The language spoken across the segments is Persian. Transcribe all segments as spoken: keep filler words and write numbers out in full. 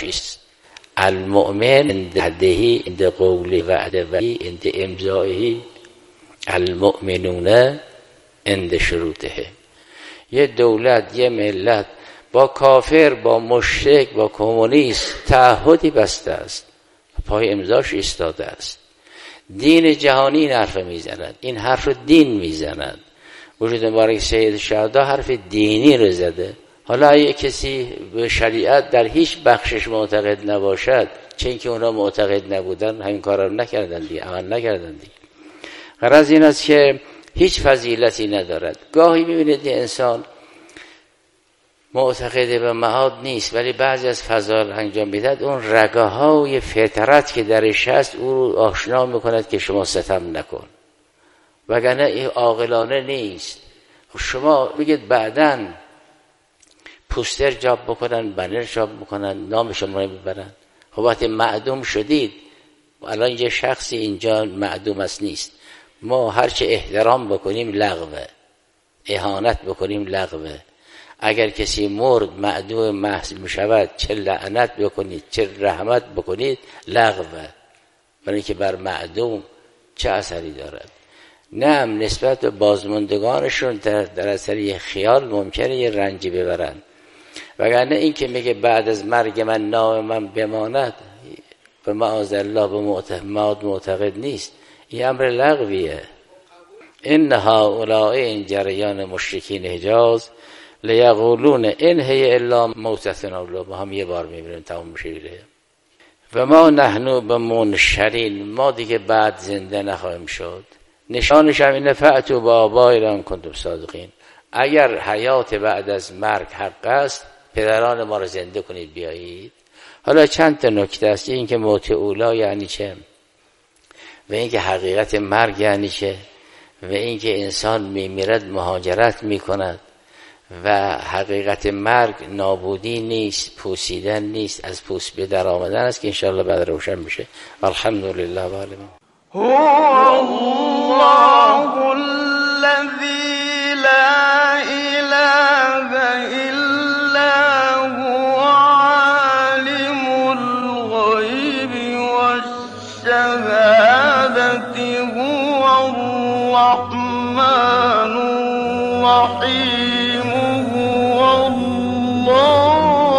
امضاش است. المؤمن عند عهده عند قوله وعده و عند امضائه، المؤمنون عند شروطه. یه دولت، یه ملت با کافر، با مشرک، با کمونیست تعهدی بسته است، پای امضاش ایستاده است. دین جهانی این حرف میزند، این حرف دین میزند. وجود مبارک سید شهدا حرف دینی رو زده. حالا اگه کسی به شریعت در هیچ بخشش معتقد نباشد، چه اینکه اونا معتقد نبودن همین کارا رو نکردن دیگه، عمل نکردن دیگه. غرض این است که هیچ فضیلتی ندارد. گاهی میبینید انسان معتقد به معاد نیست، ولی بعضی از فضائل انجام میدهد، اون رگه‌های فطرت که درش هست او رو آشنا میکند که شما ستم نکن، وگرنه این عاقلانه نیست. شما بگید بعداً پوستر جاب بکنن، بنر جاب بکنن، نام شما رو ببرن. خب وقتی معدوم شدید، الان یه شخصی اینجا معدوم است نیست، ما هرچه احترام بکنیم لغوه، اهانت بکنیم لغوه. اگر کسی مرد معدوم محض میشود، چه لعنت بکنید چه رحمت بکنید لغوه، برای که بر معدوم چه اثری دارد. نه، نسبت به بازماندگانشون در, در اثر یه خیال ممکنه یه رنجی ببرن، وگرنه این که میگه بعد از مرگ من نام من بماند، به معاذالله به معتقد معتقد نیست، این امر لغویه. ان هؤلاء این جریان مشرکین حجاز لیقولون ان هی الا موتتنا، ما هم یه بار میبینیم تمام میشه. و ما نحنو بمنشرین، ما دیگه بعد زنده نخواهیم شد. نشانش هم اینه فأتوا بآبائنا کنتم صادقین. اگر حیات بعد از مرگ حق است، پدران ما رو زنده کنید بیایید. حالا چند تا نکته است. این که موت اولا یعنی چه، و این که حقیقت مرگ یعنی چه، و این که انسان میمیرد مهاجرت میکند، و حقیقت مرگ نابودی نیست، پوسیدن نیست، از پوست به در آمدن است که انشاءالله بعد روشن میشه. الحمدلله و العالمین. هو الله الذی لا اله الا هو عالم الغیب والشهادة هو الرحمن الرحیم هو الله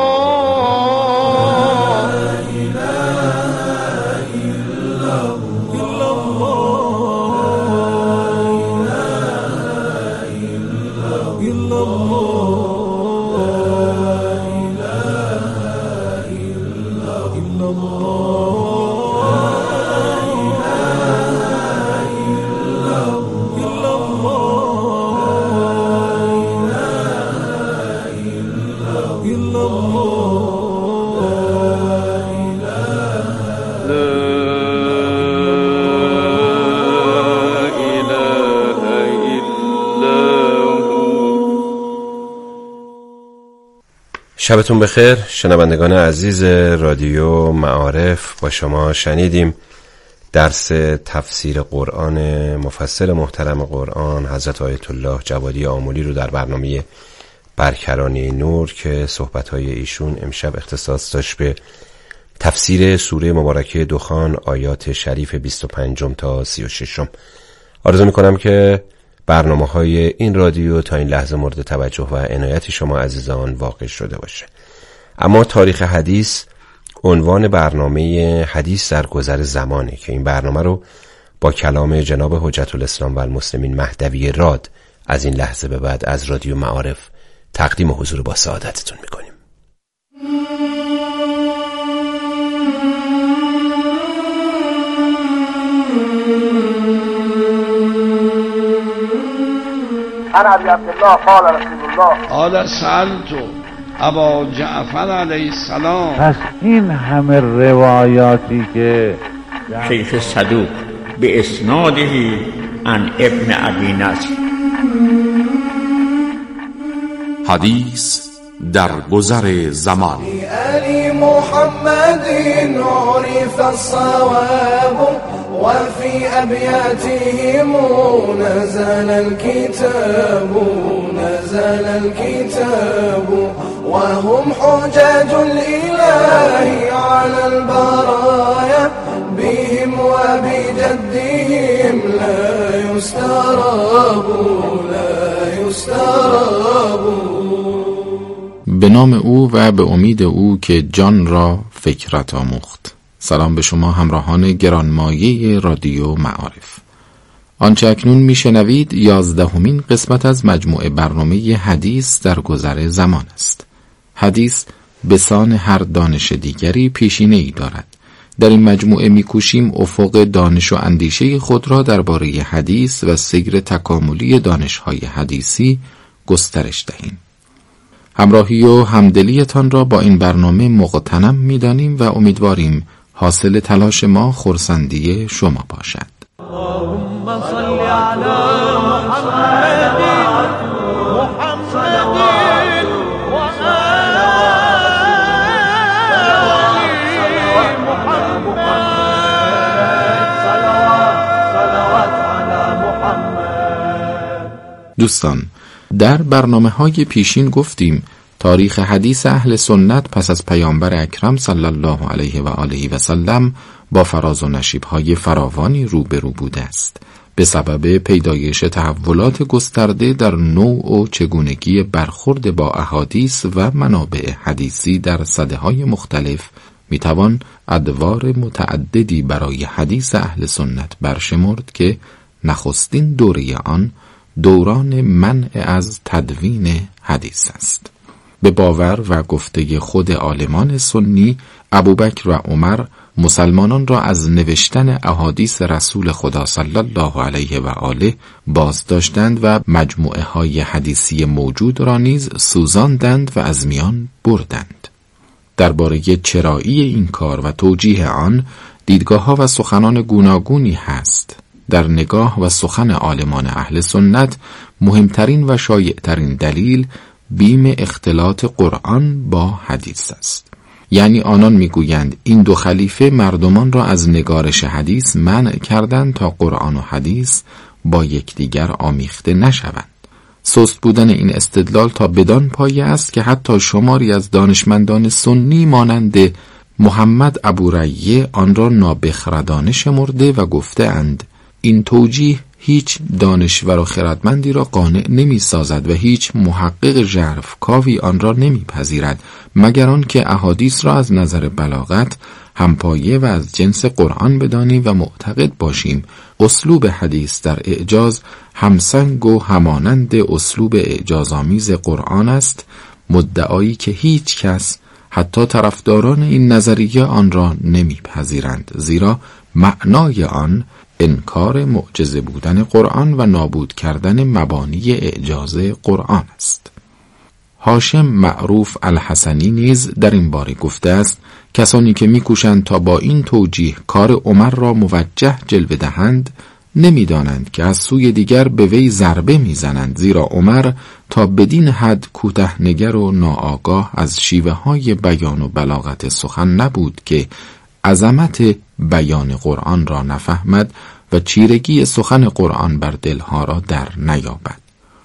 شبتون بخیر شنوندگان عزیز رادیو معارف. با شما شنیدیم درس تفسیر قرآن مفصل محترم قرآن حضرت آیت الله جوادی آملی رو در برنامه برکرانی نور که صحبت‌های ایشون امشب اختصاص داشت به تفسیر سوره مبارکه دخان آیات شریف بیست و پنج تا سی و شش. آرزو می‌کنم که برنامه‌های این رادیو تا این لحظه مورد توجه و عنایت شما عزیزان واقع شده باشه. اما تاریخ حدیث عنوان برنامه حدیث در گذر زمانه که این برنامه رو با کلام جناب حجت الاسلام و المسلمین مهدوی راد از این لحظه به بعد از رادیو معارف تقدیم حضور با سعادتتون میکنیم. عن ابي عبد الله قال رسول الله قال سألت ابا جعفر علیه السلام. پس این همه روایاتی که شیخ صدوق به اسناده عن ابن ابی نصر. حدیث در گذر زمان. علی محمد عرف الصواب وفي أبياتهم نزل الكتاب نزل الكتاب وهم حجاج الإله لا يستراب. به نام او و به امید او که جان را فکرت آموخت. سلام به شما همراهان گرانمایه رادیو معارف. آنچه اکنون میشنوید یازدهمین قسمت از مجموعه برنامه حدیث در گذر زمان است. حدیث به سان هر دانش دیگری پیشینه‌ای دارد. در این مجموعه میکوشیم افق دانش و اندیشه خود را درباره حدیث و سیر تکاملی دانش‌های حدیثی گسترش دهیم. همراهی و همدلیتان را با این برنامه مغتنم می‌دانیم و امیدواریم حاصل تلاش ما خرسندی شما باشد. اللهم صل علی محمد محمد و آل محمد صلوات علی محمد. دوستان، در برنامه‌های پیشین گفتیم تاریخ حدیث اهل سنت پس از پیامبر اکرم صلی الله علیه و آله و سلم با فراز و نشیب‌های فراوانی روبرو بوده است. به سبب پیدایش تحولات گسترده در نوع و چگونگی برخورد با احادیث و منابع حدیثی در سده‌های مختلف میتوان ادوار متعددی برای حدیث اهل سنت برشمرد که نخستین دوره آن دوران منع از تدوین حدیث است. به باور و گفته خود عالمان سنی، ابوبکر و عمر مسلمانان را از نوشتن احادیث رسول خدا صلی الله علیه و آله باز داشتند و مجموعه های حدیثی موجود را نیز سوزاندند و از میان بردند. درباره چرایی این کار و توجیه آن دیدگاه ها و سخنان گوناگونی هست. در نگاه و سخن عالمان اهل سنت مهمترین و شایعترین دلیل بیم اختلاط قرآن با حدیث است. یعنی آنان میگویند این دو خلیفه مردمان را از نگارش حدیث منع کردند تا قرآن و حدیث با یکدیگر آمیخته نشوند. سست بودن این استدلال تا بدان پایه است که حتی شماری از دانشمندان سنی مانند محمد ابوریه آن را نابخردانه شمرده و گفته اند این توجیه هیچ دانشور و خردمندی را قانع نمی سازد و هیچ محقق ژرف کاوی آن را نمی پذیرد مگر آن که احادیث را از نظر بلاغت همپایه و از جنس قرآن بدانیم و معتقد باشیم اسلوب حدیث در اعجاز همسنگ و همانند اسلوب اعجازآمیز قرآن است، مدعایی که هیچ کس حتی طرفداران این نظریه آن را نمی پذیرند، زیرا معنای آن انکار معجزه بودن قرآن و نابود کردن مبانی اعجاز قرآن است. هاشم معروف الحسنی نیز در این باره گفته است کسانی که میکوشند تا با این توجیه کار عمر را موجه جلوه دهند نمیدانند که از سوی دیگر به وی ضربه میزنند، زیرا عمر تا بدین حد کوتاه‌نگر و ناآگاه از شیوه های بیان و بلاغت سخن نبود که عظمت بیان قرآن را نفهمد و چیرگی سخن قرآن بر دلها را در نیابد.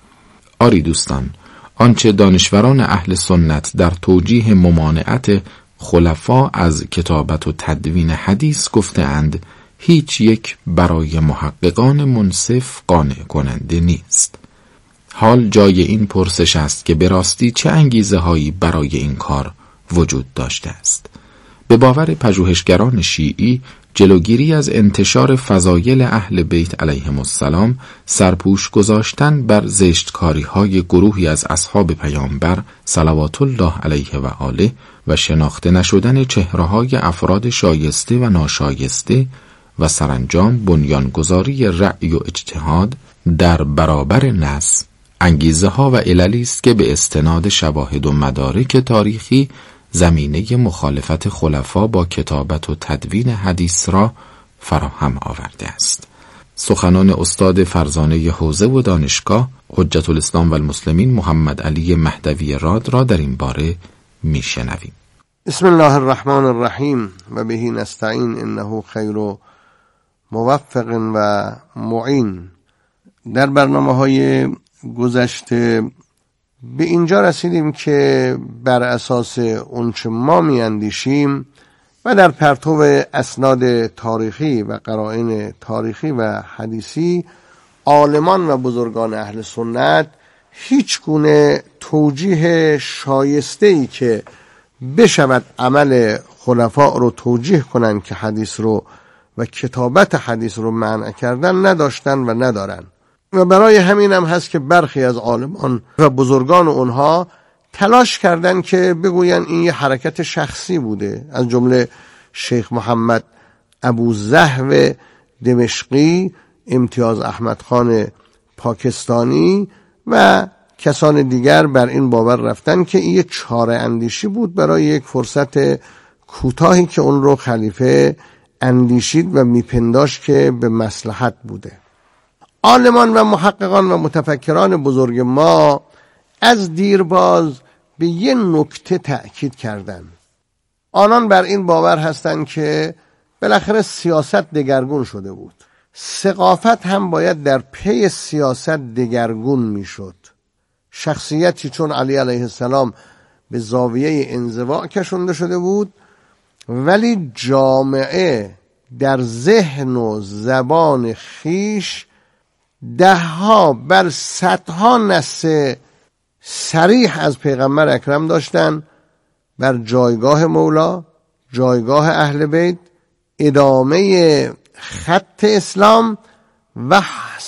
آری دوستان، آنچه دانشوران اهل سنت در توجیه ممانعت خلفا از کتابت و تدوین حدیث گفتند هیچ یک برای محققان منصف قانع کننده نیست. حال جای این پرسش است که به راستی چه انگیزه هایی برای این کار وجود داشته است. به باور پژوهشگران شیعی جلوگیری از انتشار فضایل اهل بیت علیهم السلام، سرپوش گذاشتن بر زشتکاری های گروهی از اصحاب پیامبر صلوات الله علیه و آله و شناخته نشدن چهره های افراد شایسته و ناشایسته و سرانجام بنیانگذاری رأی و اجتهاد در برابر نص انگیزه ها و عللی است که به استناد شواهد و مدارک تاریخی زمینه مخالفت خلفا با کتابت و تدوین حدیث را فراهم آورده است. سخنان استاد فرزانه حوزه و دانشگاه حجت الاسلام و المسلمین محمد علی مهدوی راد را در این باره میشنویم. بسم الله الرحمن الرحیم و به نستعین انه خیر و موفق و معین. در برنامه های گذشته به اینجا رسیدیم که بر اساس اونچه ما میاندیشیم و در پرتو اسناد تاریخی و قرائن تاریخی و حدیثی عالمان و بزرگان اهل سنت هیچ گونه توجیه شایسته‌ای که بشود عمل خلفاء رو توجیه کنن که حدیث رو و کتابت حدیث رو منع کردن نداشتن و ندارن. و برای همین هم هست که برخی از عالمان و بزرگان اونها تلاش کردن که بگوین این یه حرکت شخصی بوده، از جمله شیخ محمد ابوالزهو دمشقی، امتیاز احمد خان پاکستانی و کسان دیگر بر این باور رفتن که این یک چاره اندیشی بود برای یک فرصت کوتاهی که اون رو خلیفه اندیشید و میپنداشت که به مصلحت بوده. عالمان و محققان و متفکران بزرگ ما از دیرباز به یه نکته تأکید کردند. آنان بر این باور هستند که بالاخره سیاست دگرگون شده بود، ثقافت هم باید در پی سیاست دگرگون میشد. شخصیتی چون علی علیه السلام به زاویه انزوا کشونده شده بود، ولی جامعه در ذهن و زبان خیش ده ها بل صدها نص صریح از پیغمبر اکرم داشتن بر جایگاه مولا، جایگاه اهل بیت، ادامه خط اسلام و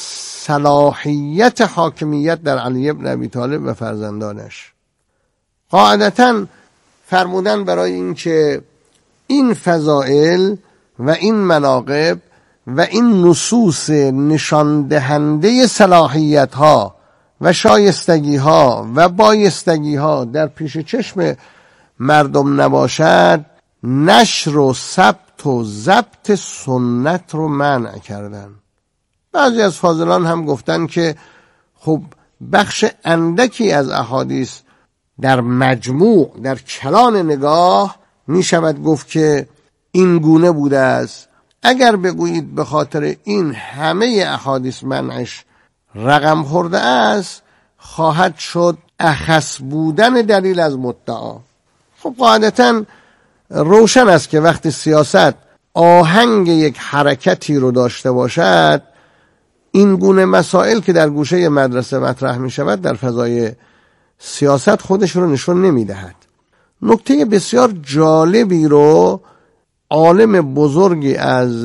صلاحیت حاکمیت در علی ابن ابی طالب و فرزندانش. قاعدتاً فرمودن برای این که این فضائل و این مناقب و این نصوص نشان دهنده صلاحیت ها و شایستگی ها و بایستگی ها در پیش چشم مردم نباشد، نشر و ثبت و ضبط سنت رو منع کردن. بعضی از فاضلان هم گفتن که خب بخش اندکی از احادیث در مجموع در کلان نگاه می شود گفت که این گونه بوده است. اگر بگویید به خاطر این همه احادیث منعش رقم خورده است، خواهد شد اخص بودن دلیل از مدعا. خب قاعدتاً روشن است که وقتی سیاست آهنگ یک حرکتی رو داشته باشد، این گونه مسائل که در گوشه مدرسه مطرح می شود در فضای سیاست خودش رو نشون نمی دهد. نکته بسیار جالبی رو عالم بزرگی از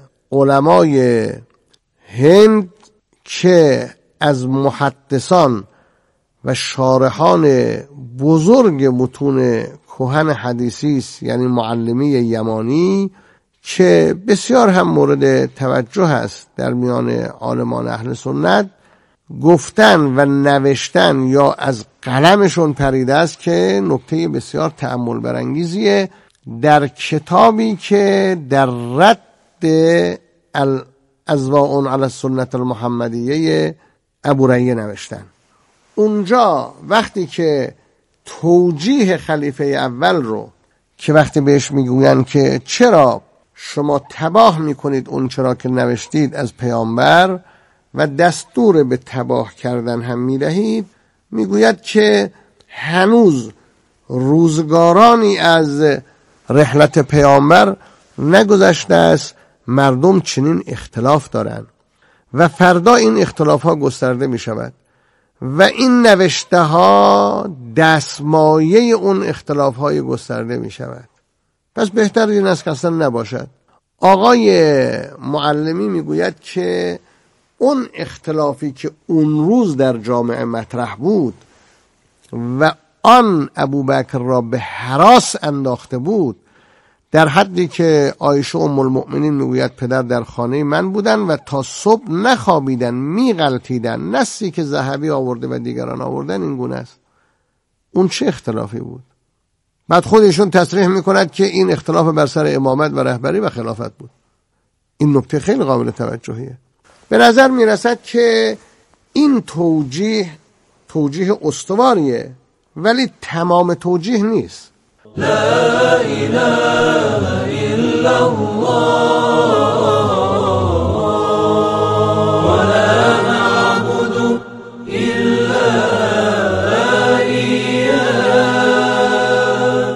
علمای هند که از محدثان و شارحان بزرگ متون کهن حدیثی است، یعنی معلمی یمانی، که بسیار هم مورد توجه است در میان عالمان اهل سنت، گفتن و نوشتن یا از قلمشون پریده است که نکته بسیار تأمل برانگیزیه در کتابی که در رد الاضواء علی السنت المحمدیه ابوریه نوشتن. اونجا وقتی که توجیه خلیفه اول رو که وقتی بهش میگوین که چرا شما تباه میکنید اون چرا که نوشتید از پیامبر و دستور به تباه کردن هم میدهید، میگوید که هنوز روزگارانی از رحلت پیامبر نگذشته است مردم چنین اختلاف دارند و فردا این اختلاف ها گسترده می شود و این نوشته ها دستمایه اون اختلاف های گسترده می شود. پس بهتر این است که اصلا نباشد. آقای معلمی می گوید که اون اختلافی که اون روز در جامعه مطرح بود و آن ابوبکر را به هراس انداخته بود، در حدی که عایشه ام المؤمنین میگوید پدر در خانه من بودن و تا صبح نخوابیدن، میغلطیدن. نصی که ذهبی آورده و دیگران آوردن این گونه است. اون چه اختلافی بود؟ بعد خودشون تصریح میکند که این اختلاف بر سر امامت و رهبری و خلافت بود. این نکته خیلی قابل توجهیه. به نظر میرسد که این توجیه توجیه استواریه، ولی تمام توجیه نیست. لا إله إلا الله ولا نعبد إلا إياه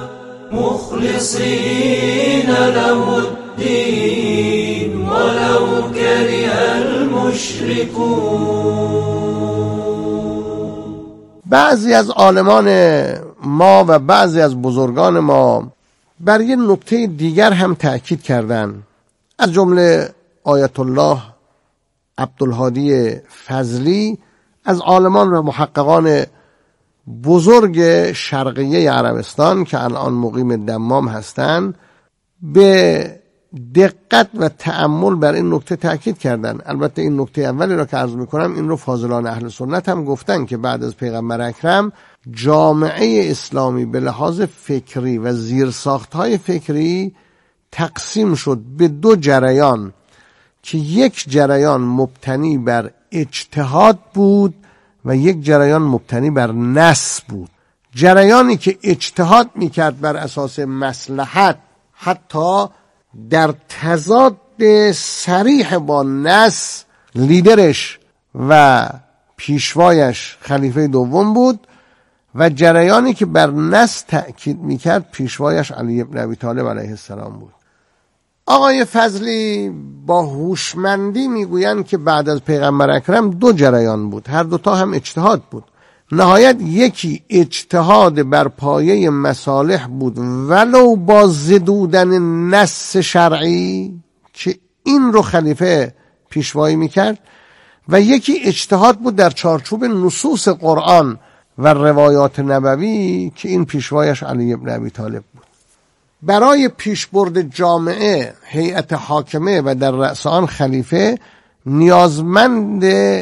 مخلصين له الدين ولو كره المشركون يشركون. بعضی از عالمان ما و بعضی از بزرگان ما بر یه نکته دیگر هم تأکید کردن، از جمله آیت الله عبدالهادی فضلی از عالمان و محققان بزرگ شرقیه عربستان که الان مقیم دمام هستند به دقت و تأمل بر این نکته تأکید کردن. البته این نکته اولی را که عرض میکنم این رو فاضلان اهل سنت هم گفتن که بعد از پیغمبر اکرم جامعه اسلامی به لحاظ فکری و زیرساختهای فکری تقسیم شد به دو جریان که یک جریان مبتنی بر اجتهاد بود و یک جریان مبتنی بر نص بود. جریانی که اجتهاد میکرد بر اساس مصلحت، حتی در تضاد صریح با نص، لیدرش و پیشوایش خلیفه دوم بود و جریانی که بر نص تأکید میکرد پیشوایش علی بن ابی طالب علیه السلام بود. آقای فضلی با هوشمندی میگویند که بعد از پیغمبر اکرم دو جریان بود، هر دوتا هم اجتهاد بود. نهایت یکی اجتهاد بر پایه مصالح بود ولو با زدودن نص شرعی که این رو خلیفه پیشوایی میکرد، و یکی اجتهاد بود در چارچوب نصوص قرآن و روایات نبوی که این پیشوایش علی بن ابی طالب بود. برای پیشبرد جامعه هیئت حاکمه و در رأس آن خلیفه نیازمند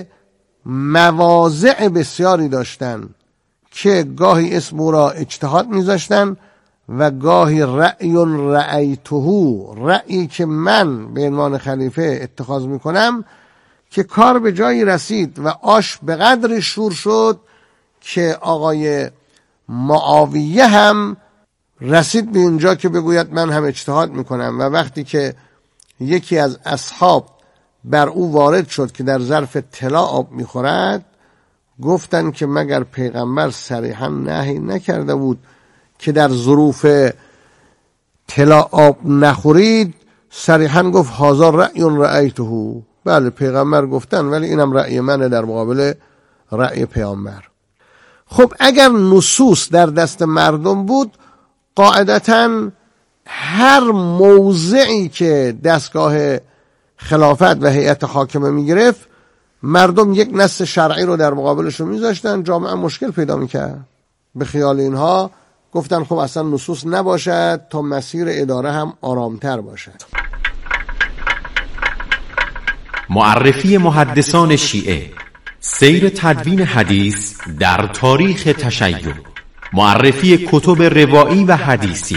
مواضع بسیاری داشتن که گاهی اسم او را اجتهاد میذاشتن و گاهی رأی رأیته، رأیی که من به عنوان خلیفه اتخاذ میکنم، که کار به جایی رسید و آش به قدری شور شد که آقای معاویه هم رسید به اینجا که بگوید من هم اجتهاد میکنم. و وقتی که یکی از اصحاب بر او وارد شد که در ظرف طلا آب میخورد، گفتن که مگر پیغمبر صریحا نهی نکرده بود که در ظروف طلا آب نخورید؟ صریحا گفت هذا رأی رأیته. بله پیغمبر گفتن ولی اینم رأی منه در مقابل رأی پیغمبر. خب اگر نصوص در دست مردم بود، قاعدتاً هر موضعی که دستگاه خلافت و هیئت حاکمه میگرفت، مردم یک نص شرعی رو در مقابلش رو میذاشتن، جامعه مشکل پیدا میکرد. به خیال اینها گفتن خب اصلا نصوص نباشد تا مسیر اداره هم آرامتر باشد. معرفی محدثان شیعه، سیر تدوین حدیث در تاریخ تشیع، معرفی کتب روایی و حدیثی،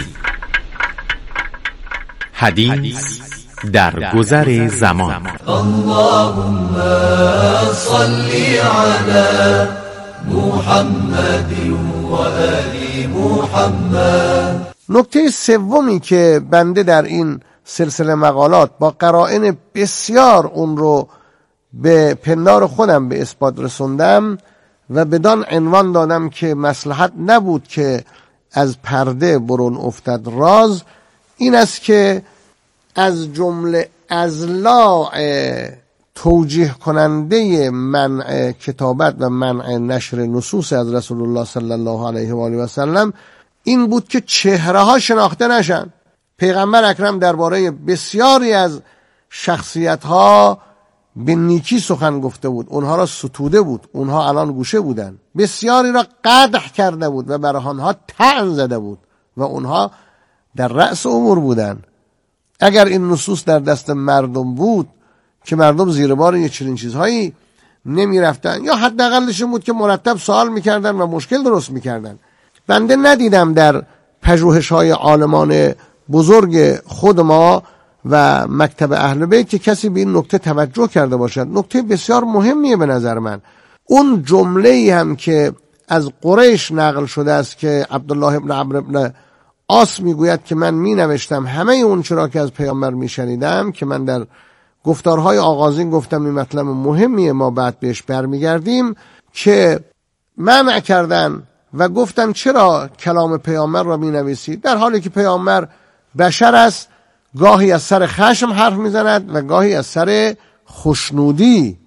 حدیث در گذر زمان. اللهم صل علی محمد و آل محمد. نکته سومی که بنده در این سلسله مقالات با قرائن بسیار اون رو به پندار خودم به اثبات رسوندم و بدان عنوان دادم که مصلحت نبود که از پرده برون افتد راز، این است که از جمله اضلاع توجیه کننده منع کتابت و منع نشر نصوص از رسول الله صلی الله علیه و آله و سلم این بود که چهره ها شناخته نشن. پیغمبر اکرم درباره بسیاری از شخصیت ها به نیکی سخن گفته بود، اونها را ستوده بود، اونها الان گوشه بودن، بسیاری را قدح کرده بود و برای آنها طعن زده بود و اونها در رأس امور بودن. اگر این نصوص در دست مردم بود که مردم زیر بار یه چنین چیزهایی نمی رفتن، یا حداقلش بود که مرتب سوال میکردن و مشکل درست میکردن. بنده ندیدم در پژوهش های عالمان بزرگ خود ما و مکتب اهل بیت که کسی به این نکته توجه کرده باشد. نکته بسیار مهمیه به نظر من. اون جمله‌ای هم که از قریش نقل شده است که عبدالله ابن عمرو ابن عاص میگوید که من می نوشتم همه اون چرا که از پیامبر می شنیدم، که من در گفتارهای آغازین گفتم این مطلب مهمیه، ما بعد بهش برمیگردیم، که منع کردن و گفتن چرا کلام پیامبر را می نویسید، در حالی که پیامبر بشر است، گاهی از سر خشم حرف می زند و گاهی از سر خوشنودی.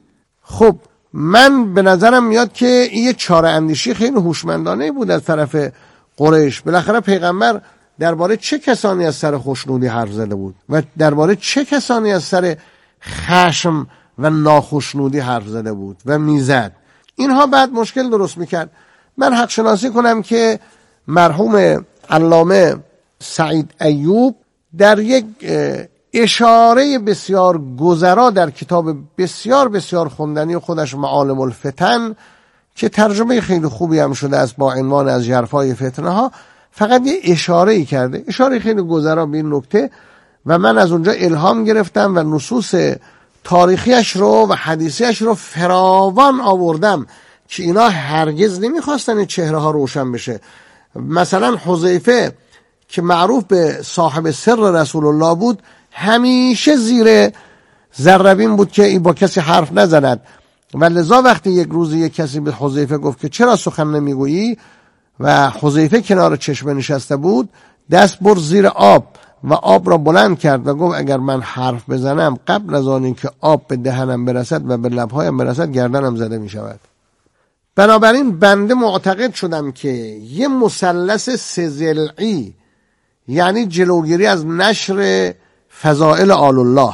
خب من به نظرم میاد که این یه چاره اندیشی خیلی هوشمندانه بود از طرف قریش. بالاخره پیغمبر درباره چه کسانی از سر خوشنودی حرف زده بود و درباره چه کسانی از سر خشم و ناخوشنودی حرف زده بود و میزد. اینها بعد مشکل درست میکرد. من حق شناسی کنم که مرحوم علامه سعید ایوب در یک اشاره بسیار گذرا در کتاب بسیار بسیار خوندنی خودش معالم الفتن که ترجمه خیلی خوبی هم شده است با عنوان از ژرفای فتنه ها، فقط یه اشاره ای کرده، اشاره خیلی گذرا به این نکته، و من از اونجا الهام گرفتم و نصوص تاریخیش رو و حدیثیش رو فراوان آوردم که اینا هرگز نمیخواستن چهره ها روشن بشه. مثلا حذیفه که معروف به صاحب سر رسول الله بود، همیشه زیر ذربین بود که این با کسی حرف نزند و لذا وقتی یک روز یک کسی به حذیفه گفت که چرا سخن نمیگویی و حذیفه کنار چشمه نشسته بود، دست برد زیر آب و آب را بلند کرد و گفت اگر من حرف بزنم قبل از آن اینکه آب به دهنم برسد و به لبهایم برسد گردنم زده می شود. بنابراین بنده معتقد شدم که یه مثلث سه ضلعی، یعنی جلوگیری از نشر فضائل آل الله،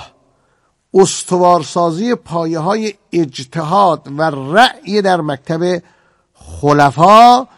استوارسازی پایه های اجتهاد و رأی در مکتب خلفا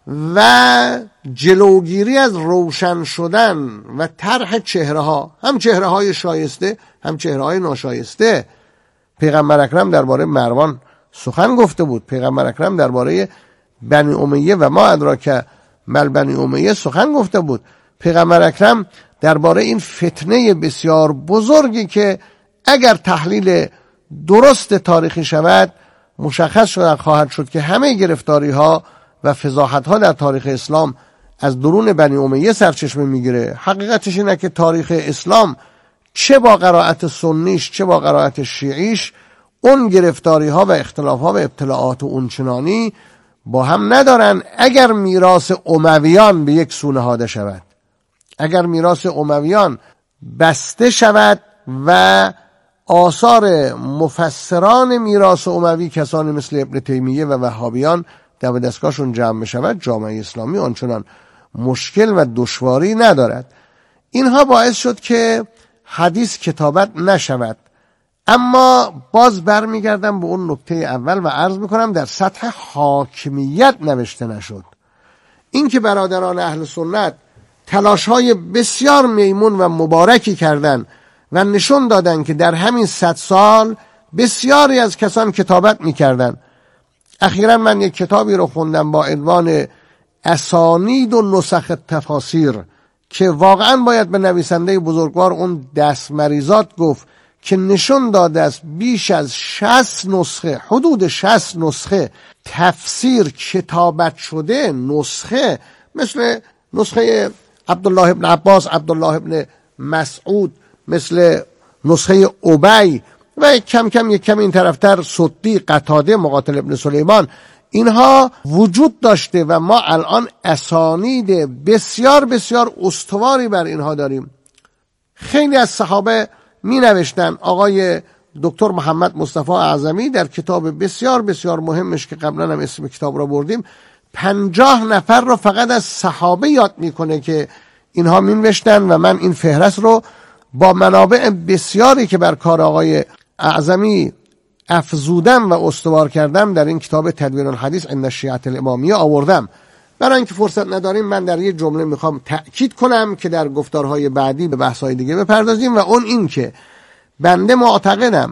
و جلوگیری از روشن شدن و طرح چهره ها، هم چهره های شایسته هم چهره های ناشایسته. پیغمبر اکرم درباره مروان سخن گفته بود، پیغمبر اکرم درباره بنی امیه و ما ادراک مل بنی امیه سخن گفته بود، پیغمبر اکرم درباره این فتنه بسیار بزرگی که اگر تحلیل درست تاریخی شود مشخص شد خواهد شد که همه گرفتاری ها و فضاحت ها در تاریخ اسلام از درون بنی امیه سرچشمه میگیره. حقیقتش اینه که تاریخ اسلام چه با قرائت سنیش چه با قرائت شیعیش اون گرفتاری ها و اختلاف ها و ابتلاعات اون چنانی با هم ندارن اگر میراث امویان به یک سو نهاده شود، اگر میراث امویان بسته شود و آثار مفسران میراث اموی کسانی مثل ابن تیمیه و وهابیان در دستگاهشون جمع بشود، جامعه اسلامی آنچنان مشکل و دشواری ندارد. اینها باعث شد که حدیث کتابت نشود. اما باز برمیگردم به اون نکته اول و عرض میکنم در سطح حاکمیت نوشته نشد. این که برادران اهل سنت تلاش‌های بسیار میمون و مبارکی کردند و نشون دادن که در همین صد سال بسیاری از کسان کتابت میکردن. اخیراً من یک کتابی رو خوندم با عنوان اسانید و نسخ تفاسیر که واقعاً باید به نویسنده بزرگوار اون دست مریضات گفت که نشون داده است بیش از شصت نسخه، حدود شصت نسخه تفسیر کتابت شده، نسخه مثل نسخه عبدالله ابن عباس، عبدالله ابن مسعود، مثل نسخه ابی و کم کم یک کم این طرفتر سدی، قتاده، مقاتل ابن سلیمان، اینها وجود داشته و ما الان اسانید بسیار بسیار استواری بر اینها داریم. خیلی از صحابه می نوشتن. آقای دکتر محمد مصطفی اعظمی در کتاب بسیار بسیار مهمش که قبلا هم اسم کتاب را بردیم، پنجاه نفر رو فقط از صحابه یاد میکنه که اینها می نوشتن و من این فهرست رو با منابع بسیاری که بر کار آقای اعظمی افزودم و استوار کردم در این کتاب تدوین الحدیث عند الشیعة الامامیه آوردم. برای اینکه فرصت نداریم من در یک جمله میخوام تأکید کنم که در گفتارهای بعدی به بحث‌های دیگه بپردازیم و اون این که بنده معتقدم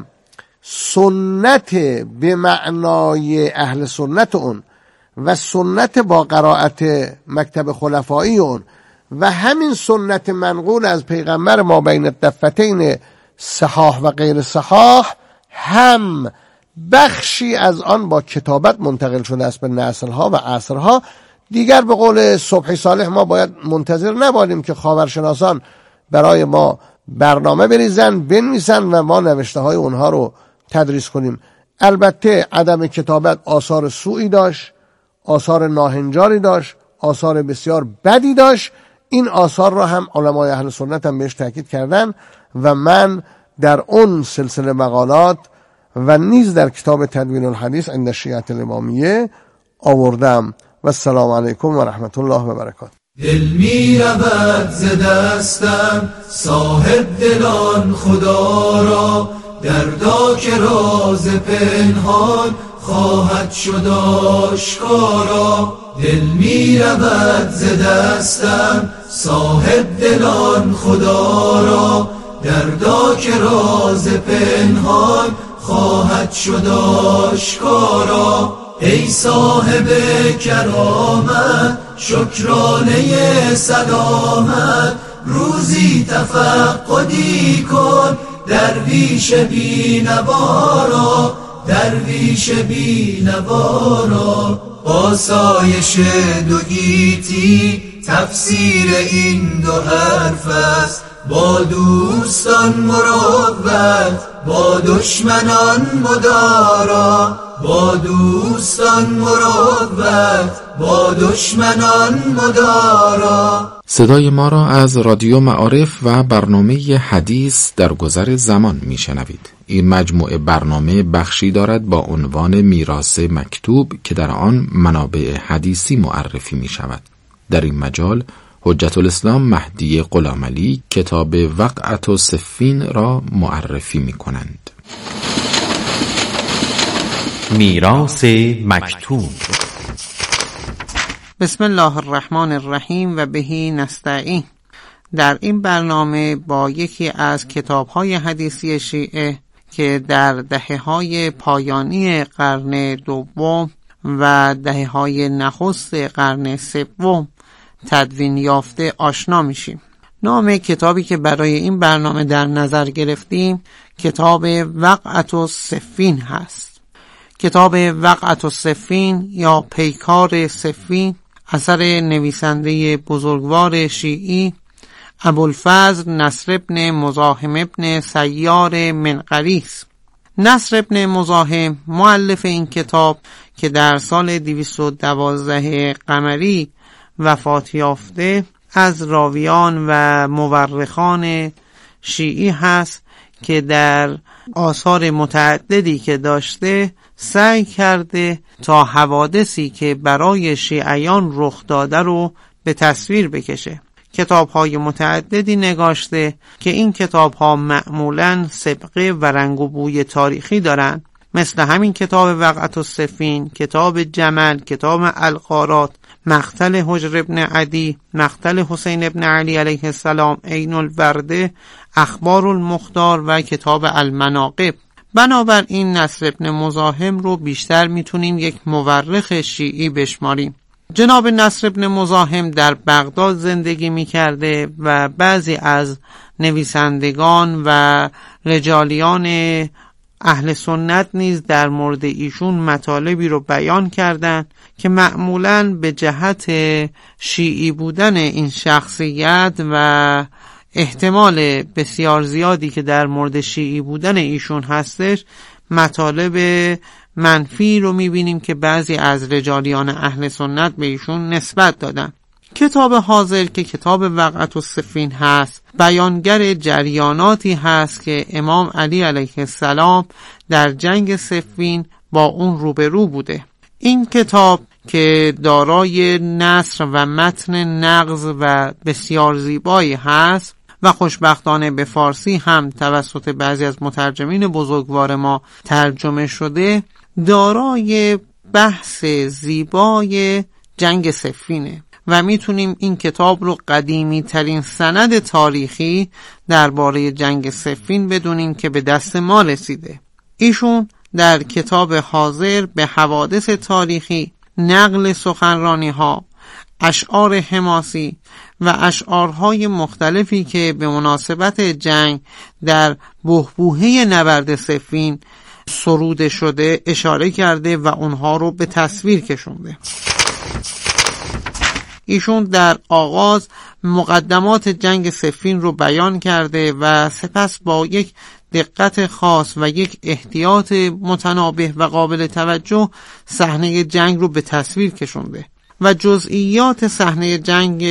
سنت به معنای اهل سنت اون و سنت با قرائت مکتب خلفایی اون و همین سنت منقول از پیغمبر ما بین الدفتین صحاح و غیر صحاح هم بخشی از آن با کتابت منتقل شده است به نسل‌ها و عصرها. دیگر به قول صبحی صالح ما باید منتظر نباشیم که خاورشناسان برای ما برنامه بریزن بنویسن و ما نوشته های اونها رو تدریس کنیم. البته عدم کتابت آثار سوئی داشت، آثار ناهنجاری داشت، آثار بسیار بدی داشت. این آثار را هم علمای اهل سنت هم بهش تاکید کردن و من در اون سلسله مقالات و نیز در کتاب تدوین الحدیث عند شیعة الامامیه آوردم. و السلام علیکم و رحمت الله و برکاته. دل می رود ز دستم صاحب دلان خدا را، دردا که راز پنهان خواهد شد آشکارا. دل می رود ز دستم صاحب دلان خدا را، دردا که راز پنهان خواهد شد آشکارا. ای صاحب کرامت شکرانه سلامت، روزی تفقدی کن درویش بینوارا، درویش بینوارا. آسایش دو گیتی تفسیر این دو حرف است، با دوستان مروت با دشمنان مدارا، با دوستان مروت با دشمنان مدارا. صدای ما را از رادیو معارف و برنامه حدیث در گذر زمان میشنوید. این مجموعه برنامه بخشی دارد با عنوان میراث مکتوب که در آن منابع حدیثی معرفی می شود. در این مجال حجت الاسلام مهدی غلامعلی کتاب وقعة صفین را معرفی می کنند. میراث مکتوب. بسم الله الرحمن الرحیم و بهی نستعین. در این برنامه با یکی از کتاب‌های حدیثی شیعه که در دهه‌های پایانی قرن دوم و دهه‌های نخست قرن سوم تدوین یافته آشنا میشیم. نام کتابی که برای این برنامه در نظر گرفتیم کتاب وقعة صفین هست. کتاب وقعة صفین یا پیکار صفین اثر نویسنده بزرگوار شیعی ابوالفضل نصر بن مزاحم بن سیار منقری است. نصر بن مزاحم مؤلف این کتاب که در سال دویست و دوازده قمری وفات یافته از راویان و مورخان شیعی هست که در آثار متعددی که داشته سعی کرده تا حوادثی که برای شیعیان رخ داده رو به تصویر بکشه. کتاب‌های متعددی نگاشته که این کتاب‌ها معمولاً سابقه و رنگ و بوی تاریخی دارن، مثل همین کتاب وقعة صفین، کتاب جمل، کتاب الغارات، مقتل حجر ابن عدی، مقتل حسین ابن علی علیه السلام، عین الورده، اخبار المختار و کتاب المناقب. بنابراین نصر ابن مزاحم رو بیشتر میتونیم یک مورخ شیعی بشماریم. جناب نصر ابن مزاحم در بغداد زندگی میکرده و بعضی از نویسندگان و رجالیان اهل سنت نیز در مورد ایشون مطالبی رو بیان کردند که معمولاً به جهت شیعی بودن این شخصیت و احتمال بسیار زیادی که در مورد شیعی بودن ایشون هستش مطالب منفی رو میبینیم که بعضی از رجالیان اهل سنت به ایشون نسبت دادن. کتاب حاضر که کتاب وقعة صفین هست بیانگر جریاناتی هست که امام علی علیه السلام در جنگ صفین با اون روبرو بوده. این کتاب که دارای نثر و متن نغز و بسیار زیبایی هست و خوشبختانه به فارسی هم توسط بعضی از مترجمین بزرگوار ما ترجمه شده، دارای بحث زیبای جنگ صفینه و میتونیم این کتاب رو قدیمی ترین سند تاریخی درباره جنگ صفین بدونیم که به دست ما رسیده. ایشون در کتاب حاضر به حوادث تاریخی، نقل سخنرانی ها، اشعار حماسی و اشعارهای مختلفی که به مناسبت جنگ در بحبوحه نبرد صفین سروده شده اشاره کرده و اونها رو به تصویر کشونده. ایشون در آغاز مقدمات جنگ صفین رو بیان کرده و سپس با یک دقت خاص و یک احتیاط متنابه و قابل توجه صحنه جنگ رو به تصویر کشونده و جزئیات صحنه جنگ